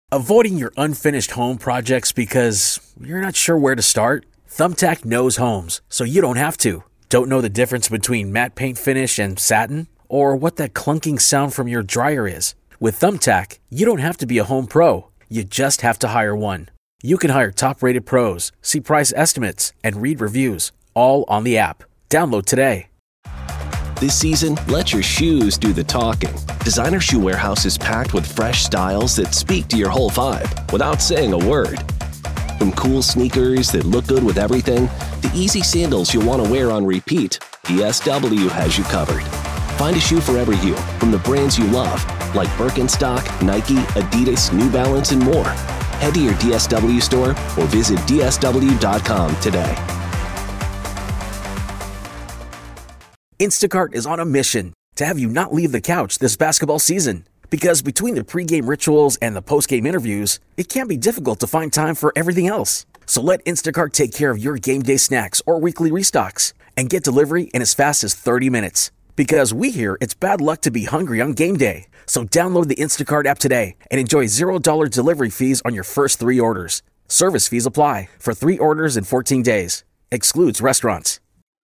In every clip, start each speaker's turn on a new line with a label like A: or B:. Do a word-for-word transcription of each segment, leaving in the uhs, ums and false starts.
A: Avoiding your unfinished home projects because you're not sure where to start? Thumbtack knows homes, so you don't have to. Don't know the difference between matte paint finish and satin? Or what that clunking sound from your dryer is? With Thumbtack, you don't have to be a home pro. You just have to hire one. You can hire top-rated pros, see price estimates, and read reviews, all on the app. Download today.
B: This season, let your shoes do the talking. Designer Shoe Warehouse is packed with fresh styles that speak to your whole vibe without saying a word. From cool sneakers that look good with everything, to easy sandals you'll want to wear on repeat, D S W has you covered. Find a shoe for every you from the brands you love, like Birkenstock, Nike, Adidas, New Balance, and more. Head to your D S W store or visit D S W dot com today.
A: Instacart is on a mission to have you not leave the couch this basketball season. Because between the pregame rituals and the postgame interviews, it can be difficult to find time for everything else. So let Instacart take care of your game day snacks or weekly restocks and get delivery in as fast as thirty minutes. Because we hear it's bad luck to be hungry on game day. So download the Instacart app today and enjoy zero dollars delivery fees on your first three orders. Service fees apply for three orders in fourteen days. Excludes restaurants.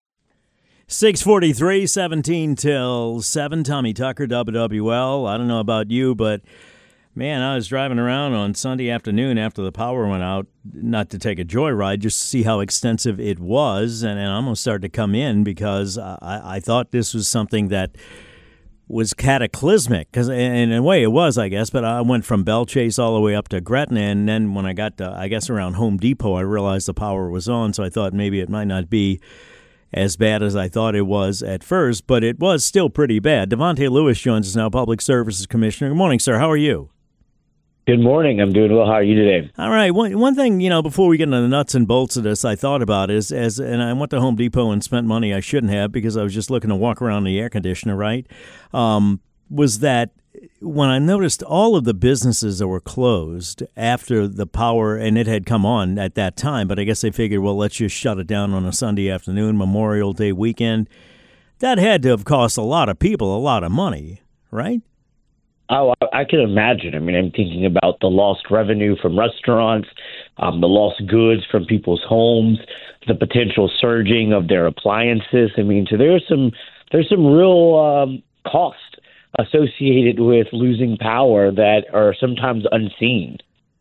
C: six forty-three, seventeen till seven. Tommy Tucker, W W L. I don't know about you, but, man, I was driving around on Sunday afternoon after the power went out, not to take a joyride, just to see how extensive it was, and, and I almost started to come in because I, I thought this was something that was cataclysmic, because in a way it was, I guess, but I went from Bell Chase all the way up to Gretna, and then when I got to, I guess, around Home Depot, I realized the power was on, so I thought maybe it might not be as bad as I thought it was at first, but it was still pretty bad. Devontae Lewis joins us now, Public Services Commissioner. Good morning, sir. How are you?
D: Good morning. I'm doing well. How are you today?
C: All right. One, one thing, you know, before we get into the nuts and bolts of this, I thought about is, as and I went to Home Depot and spent money I shouldn't have because I was just looking to walk around the air conditioner, right, um, was that when I noticed all of the businesses that were closed after the power, and it had come on at that time, but I guess they figured, well, let's just shut it down on a Sunday afternoon, Memorial Day weekend. That had to have cost a lot of people a lot of money, right?
D: Oh, I can imagine. I mean, I'm thinking about the lost revenue from restaurants, um, the lost goods from people's homes, the potential surging of their appliances. I mean, so there's some there's some real um, cost associated with losing power that are sometimes unseen.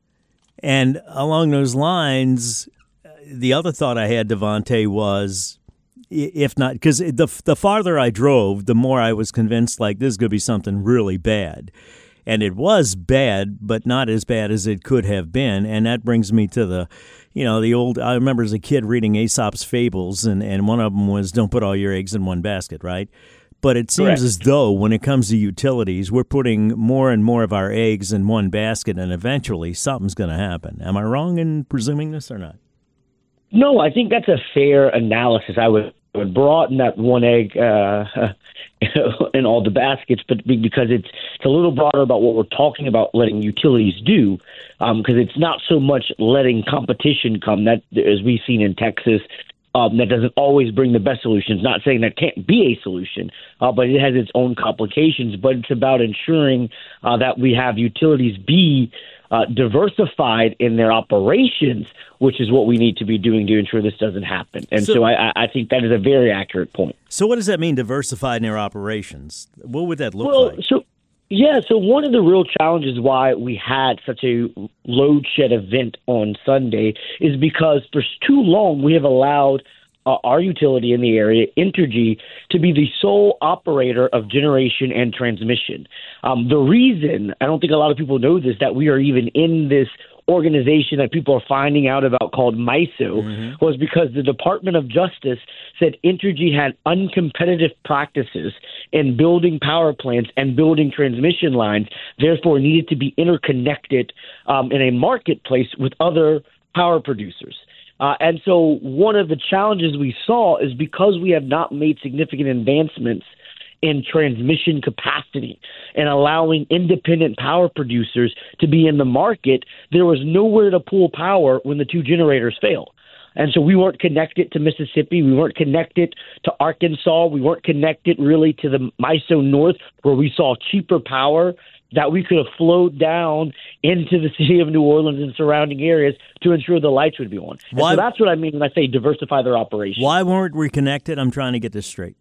C: And along those lines, the other thought I had, Devontae, was, if not, because the the farther I drove, the more I was convinced, like, this is going to be something really bad. And it was bad, but not as bad as it could have been. And that brings me to the, you know, the old, I remember as a kid reading Aesop's Fables, and, and one of them was, don't put all your eggs in one basket, right? But it seems Correct. As though when it comes to utilities, we're putting more and more of our eggs in one basket, and eventually something's going to happen. Am I wrong in presuming this or not?
D: No, I think that's a fair analysis. I would, would broaden that one egg uh, in all the baskets, but because it's, it's a little broader about what we're talking about letting utilities do, because um, it's not so much letting competition come, that as we've seen in Texas. Um, that doesn't always bring the best solutions. Not saying that can't be a solution, uh, but it has its own complications. But it's about ensuring uh, that we have utilities be uh, diversified in their operations, which is what we need to be doing to ensure this doesn't happen. And so, so I, I think that is a very accurate point.
C: So what does that mean, diversified in their operations? What would that look
D: well,
C: like?
D: So, yeah, so one of the real challenges why we had such a load shed event on Sunday is because for too long we have allowed uh, our utility in the area, Entergy, to be the sole operator of generation and transmission. Um, the reason, I don't think a lot of people know this, that we are even in this organization that people are finding out about called MISO mm-hmm. was because the Department of Justice said Entergy had uncompetitive practices in building power plants and building transmission lines, therefore needed to be interconnected um, in a marketplace with other power producers. Uh, and so one of the challenges we saw is because we have not made significant advancements in transmission capacity and allowing independent power producers to be in the market, there was nowhere to pull power when the two generators fail. And so we weren't connected to Mississippi. We weren't connected to Arkansas. We weren't connected really to the MISO North, where we saw cheaper power that we could have flowed down into the city of New Orleans and surrounding areas to ensure the lights would be on. And so that's what I mean when I say diversify their operation.
C: Why weren't we connected? I'm trying to get this straight.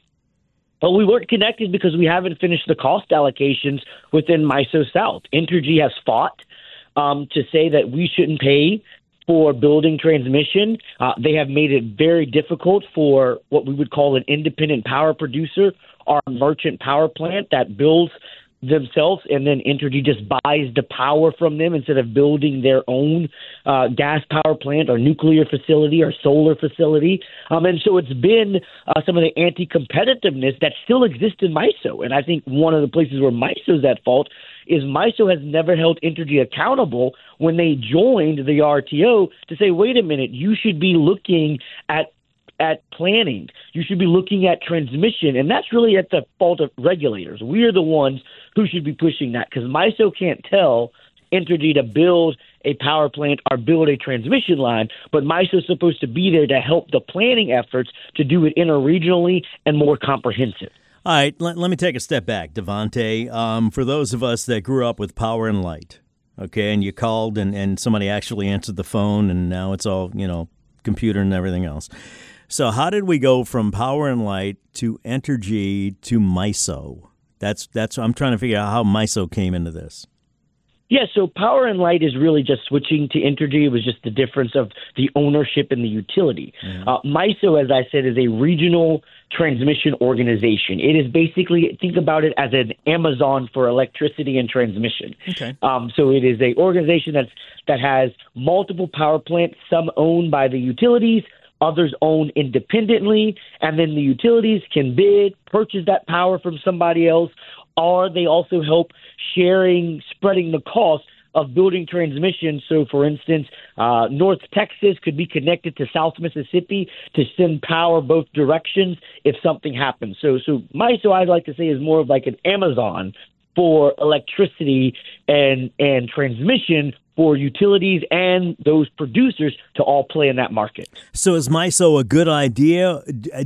D: But we weren't connected because we haven't finished the cost allocations within MISO South. Entergy has fought um, to say that we shouldn't pay for building transmission. Uh, they have made it very difficult for what we would call an independent power producer or a merchant power plant that builds themselves, and then Entergy just buys the power from them instead of building their own uh, gas power plant or nuclear facility or solar facility. Um, and so it's been uh, some of the anti-competitiveness that still exists in MISO. And I think one of the places where MISO's at fault is MISO has never held Entergy accountable when they joined the R T O to say, wait a minute, you should be looking at at planning. You should be looking at transmission, and that's really at the fault of regulators. We are the ones who should be pushing that because MISO can't tell Entergy to build a power plant or build a transmission line, but MISO is supposed to be there to help the planning efforts to do it interregionally and more comprehensive.
C: All right, let, let me take a step back, Devontae. Um, for those of us that grew up with Power and Light, okay, and you called and, and somebody actually answered the phone, and now it's all, you know, computer and everything else. So how did we go from Power and Light to Entergy to MISO? That's that's I'm trying to figure out how MISO came into this.
D: Yeah, so Power and Light is really just switching to Entergy. It was just the difference of the ownership in the utility. Mm-hmm. Uh, MISO, as I said, is a regional transmission organization. It is basically, think about it as an Amazon for electricity and transmission.
C: Okay.
D: Um, so it is an organization that's that has multiple power plants, some owned by the utilities, others owned independently, and then the utilities can bid, purchase that power from somebody else, or they also help sharing, spreading the cost of building transmission. So, for instance, uh, North Texas could be connected to South Mississippi to send power both directions if something happens. So, so MISO, I'd like to say, is more of like an Amazon for electricity and and transmission for utilities and those producers to all play in that market.
C: So is MISO a good idea,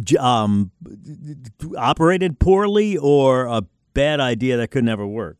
C: um, operated poorly, or a bad idea that could never work?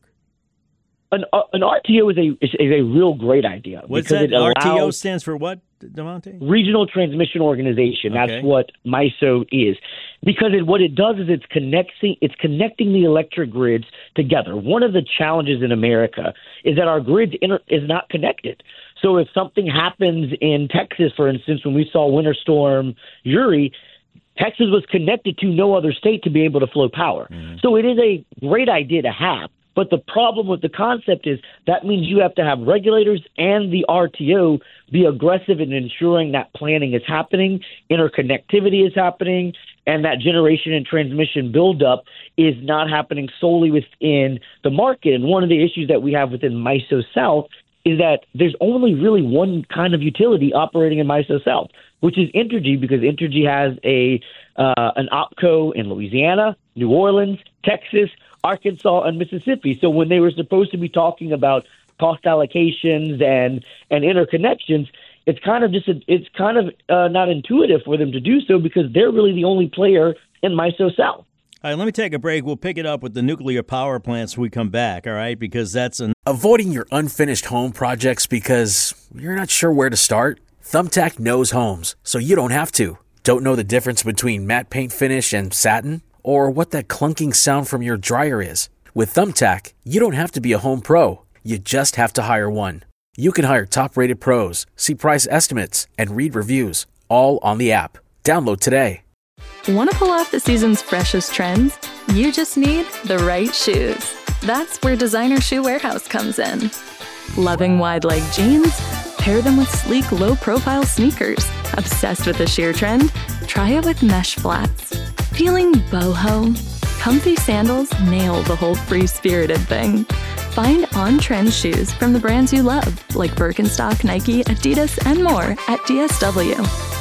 D: An, uh, an R T O is a is, is a real great idea.
C: What's that? R T O stands for what, Devontae?
D: Regional Transmission Organization.
C: Okay.
D: That's what MISO is. Because it, what it does is it's connecting it's connecting the electric grids together. One of the challenges in America is that our grid inter, is not connected. So if something happens in Texas, for instance, when we saw Winter Storm Uri, Texas was connected to no other state to be able to flow power. Mm-hmm. So it is a great idea to have. But the problem with the concept is that means you have to have regulators and the R T O be aggressive in ensuring that planning is happening, interconnectivity is happening, and that generation and transmission buildup is not happening solely within the market. And one of the issues that we have within MISO South is that there's only really one kind of utility operating in MISO South, which is Entergy, because Entergy has a uh, an OpCo in Louisiana, New Orleans, Texas, Arkansas, and Mississippi. So when they were supposed to be talking about cost allocations and and interconnections, it's kind of just a, it's kind of uh, not intuitive for them to do so because they're really the only player in MISO South.
C: All right, let me take a break. We'll pick it up with the nuclear power plants when we come back, all right? Because that's an...
A: Avoiding your unfinished home projects because you're not sure where to start? Thumbtack knows homes, so you don't have to. Don't know the difference between matte paint finish and satin? Or what that clunking sound from your dryer is? With Thumbtack, you don't have to be a home pro. You just have to hire one. You can hire top-rated pros, see price estimates, and read reviews, all on the app. Download today.
E: Want to pull off the season's freshest trends? You just need the right shoes. That's where Designer Shoe Warehouse comes in. Loving wide-leg jeans? Pair them with sleek, low-profile sneakers. Obsessed with the sheer trend? Try it with mesh flats. Feeling boho? Comfy sandals nail the whole free-spirited thing. Find on-trend shoes from the brands you love, like Birkenstock, Nike, Adidas, and more at D S W.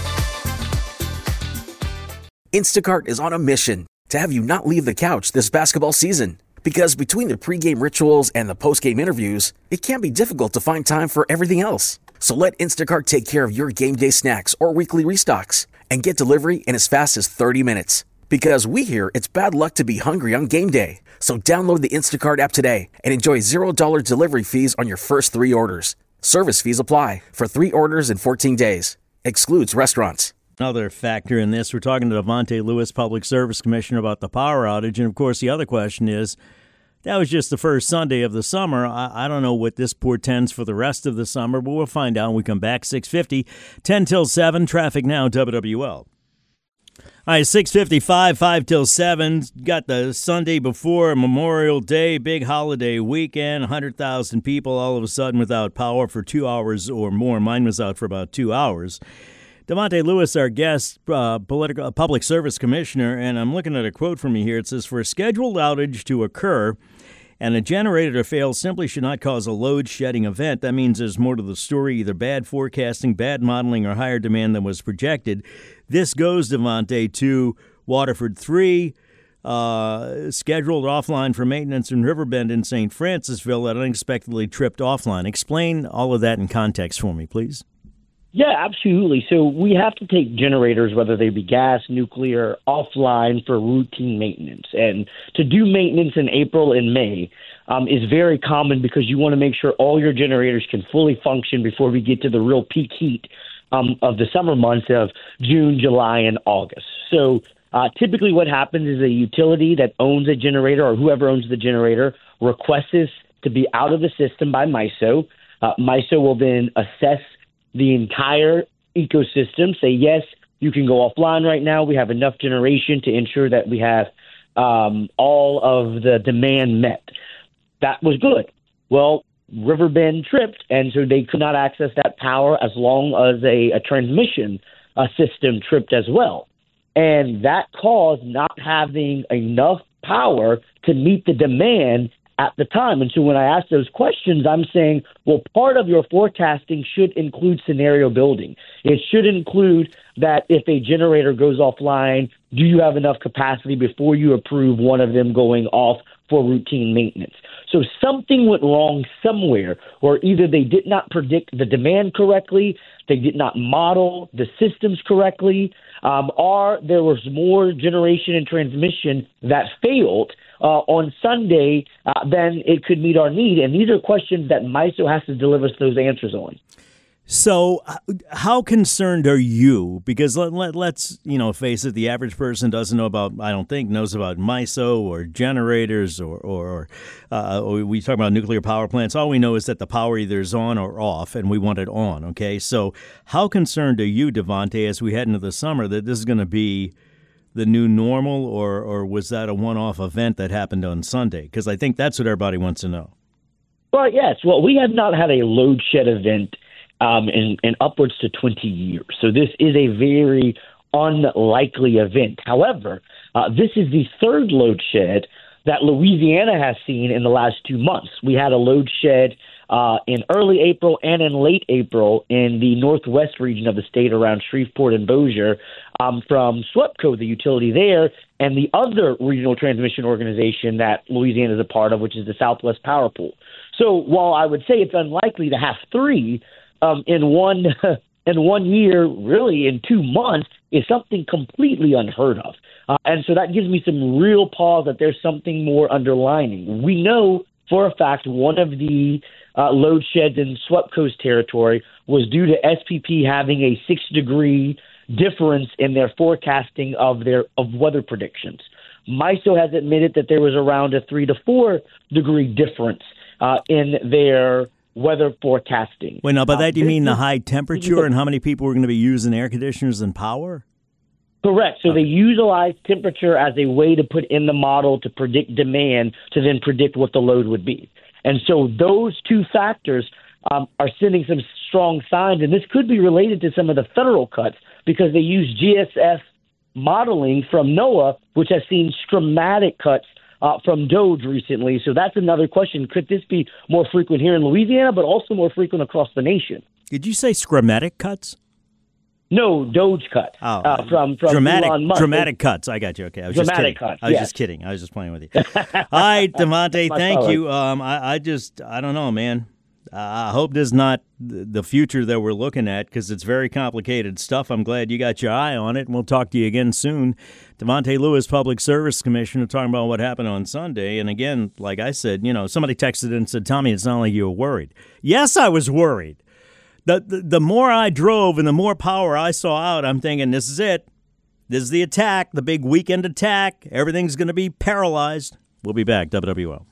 A: Instacart is on a mission to have you not leave the couch this basketball season. Because between the pregame rituals and the postgame interviews, it can be difficult to find time for everything else. So let Instacart take care of your game day snacks or weekly restocks and get delivery in as fast as thirty minutes. Because we hear it's bad luck to be hungry on game day. So download the Instacart app today and enjoy zero dollars delivery fees on your first three orders. Service fees apply for three orders in fourteen days. Excludes restaurants.
C: Another factor in this, we're talking to Devontae Lewis, Public Service Commissioner, about the power outage. And, of course, the other question is, that was just the first Sunday of the summer. I, I don't know what this portends for the rest of the summer, but we'll find out when we come back. six fifty, ten till seven, traffic now, W W L. All right, six fifty-five, five till seven. Got the Sunday before Memorial Day, big holiday weekend. one hundred thousand people all of a sudden without power for two hours or more. Mine was out for about two hours. Devontae Lewis, our guest, uh, political, public service commissioner, and I'm looking at a quote from you here. It says, for a scheduled outage to occur and a generator to fail simply should not cause a load-shedding event. That means there's more to the story, either bad forecasting, bad modeling, or higher demand than was projected. This goes, Devontae, to Waterford three, uh, scheduled offline for maintenance in Riverbend in Saint Francisville that unexpectedly tripped offline. Explain all of that in context for me, please.
D: Yeah, absolutely. So we have to take generators, whether they be gas, nuclear, offline for routine maintenance. And to do maintenance in April and May um, is very common because you want to make sure all your generators can fully function before we get to the real peak heat um, of the summer months of June, July, and August. So uh, typically what happens is a utility that owns a generator or whoever owns the generator requests this to be out of the system by MISO. Uh, MISO will then assess the entire ecosystem, say, yes, you can go offline right now. We have enough generation to ensure that we have um, all of the demand met. That was good. Well, Riverbend tripped, and so they could not access that power as long as a, a transmission uh, system tripped as well. And that caused not having enough power to meet the demand at the time. And so when I ask those questions, I'm saying, well, part of your forecasting should include scenario building. It should include that if a generator goes offline, do you have enough capacity before you approve one of them going off for routine maintenance? So something went wrong somewhere, or either they did not predict the demand correctly, they did not model the systems correctly, um, or there was more generation and transmission that failed Uh, on Sunday, uh, then it could meet our need. And these are questions that MISO has to deliver us those answers on.
C: So how concerned are you? Because let, let, let's, you know, face it, the average person doesn't know about, I don't think, knows about MISO or generators or, or, uh, or we talk about nuclear power plants. All we know is that the power either is on or off, and we want it on, okay? So how concerned are you, Devontae, as we head into the summer, that this is going to be the new normal, or or was that a one-off event that happened on Sunday? Because I think that's what everybody wants to know.
D: Well, yes. Well, we have not had a load shed event um, in, in upwards to twenty years. So this is a very unlikely event. However, uh, this is the third load shed that Louisiana has seen in the last two months. We had a load shed uh, in early April and in late April in the northwest region of the state around Shreveport and Bossier um, from SWEPCO, the utility there, and the other regional transmission organization that Louisiana is a part of, which is the Southwest Power Pool. So while I would say it's unlikely to have three um, in one in one year, really in two months, is something completely unheard of. Uh, and so that gives me some real pause that there's something more underlining. We know for a fact one of the uh, load sheds in SWEPCO's territory was due to S P P having a six-degree difference in their forecasting of their of weather predictions. MISO has admitted that there was around a three to four degree difference uh, in their weather forecasting.
C: Wait, now, by that
D: uh,
C: you mean the high temperature and how many people were going to be using air conditioners and power?
D: Correct. So they utilize temperature as a way to put in the model to predict demand, to then predict what the load would be. And so those two factors um, are sending some strong signs, and this could be related to some of the federal cuts because they use G S F modeling from NOAA, which has seen dramatic cuts uh, from DOGE recently. So that's another question. Could this be more frequent here in Louisiana, but also more frequent across the nation?
C: Did you say schematic cuts?
D: No, Doge cut
C: oh,
D: uh, from, from
C: dramatic,
D: Elon Musk.
C: Dramatic cuts. I got you. Okay, I was
D: dramatic
C: just kidding.
D: cuts,
C: I was
D: yes.
C: just kidding. I was just playing with you. All right, Devontae, thank
D: color.
C: you. Um, I, I just, I don't know, man. Uh, I hope this is not the future that we're looking at because it's very complicated stuff. I'm glad you got your eye on it, and we'll talk to you again soon. Devontae Lewis, Public Service Commissioner, talking about what happened on Sunday. And again, like I said, you know, somebody texted and said, Tommy, it's not like you were worried. Yes, I was worried. The, the, the more I drove and the more power I saw out, I'm thinking, this is it. This is the attack, the big weekend attack. Everything's going to be paralyzed. We'll be back. W W L.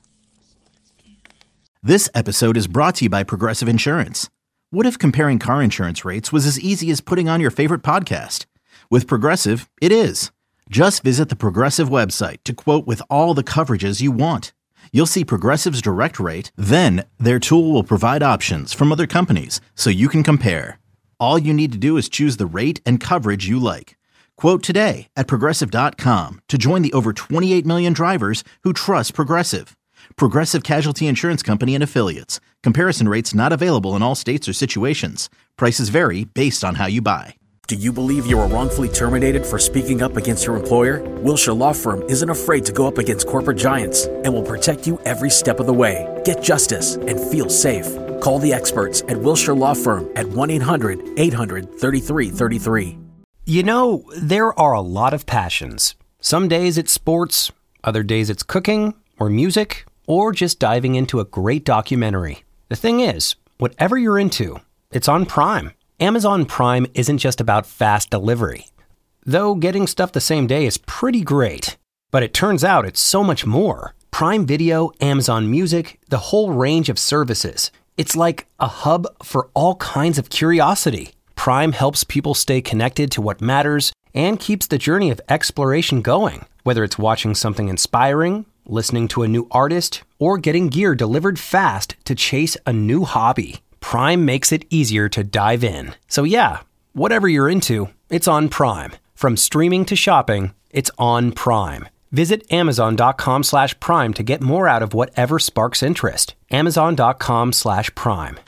F: This episode is brought to you by Progressive Insurance. What if comparing car insurance rates was as easy as putting on your favorite podcast? With Progressive, it is. Just visit the Progressive website to quote with all the coverages you want. You'll see Progressive's direct rate, then their tool will provide options from other companies so you can compare. All you need to do is choose the rate and coverage you like. Quote today at Progressive dot com to join the over twenty-eight million drivers who trust Progressive. Progressive Casualty Insurance Company and Affiliates. Comparison rates not available in all states or situations. Prices vary based on how you buy.
A: Do you believe you were wrongfully terminated for speaking up against your employer? Wilshire Law Firm isn't afraid to go up against corporate giants and will protect you every step of the way. Get justice and feel safe. Call the experts at Wilshire Law Firm at one eight hundred eight hundred thirty-three thirty-three.
G: You know, there are a lot of passions. Some days it's sports, other days it's cooking or music, or just diving into a great documentary. The thing is, whatever you're into, it's on Prime. Amazon Prime isn't just about fast delivery. Though getting stuff the same day is pretty great. But it turns out it's so much more. Prime Video, Amazon Music, the whole range of services. It's like a hub for all kinds of curiosity. Prime helps people stay connected to what matters and keeps the journey of exploration going. Whether it's watching something inspiring, listening to a new artist, or getting gear delivered fast to chase a new hobby, Prime makes it easier to dive in. So yeah, whatever you're into, it's on Prime. From streaming to shopping, it's on Prime. Visit Amazon.com slash Prime to get more out of whatever sparks interest. Amazon.com slash Prime.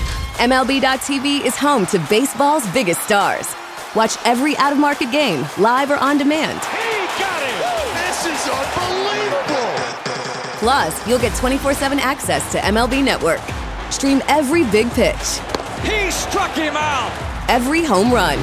H: M L B dot T V is home to baseball's biggest stars. Watch every out-of-market game, live or on demand.
I: He got it! This is unbelievable!
H: Plus, you'll get twenty-four seven access to M L B Network. Stream every big pitch.
I: He struck him out!
H: Every home run.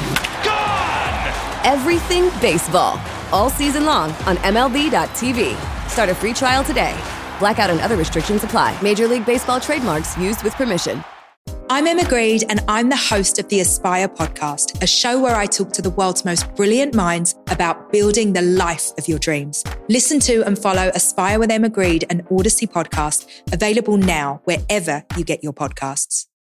I: Gone!
H: Everything baseball. All season long on M L B dot T V. Start a free trial today. Blackout and other restrictions apply. Major League Baseball trademarks used with permission.
J: I'm Emma Greed, and I'm the host of the Aspire podcast, a show where I talk to the world's most brilliant minds about building the life of your dreams. Listen to and follow Aspire with Emma Greed, an Odyssey podcast, available now wherever you get your podcasts.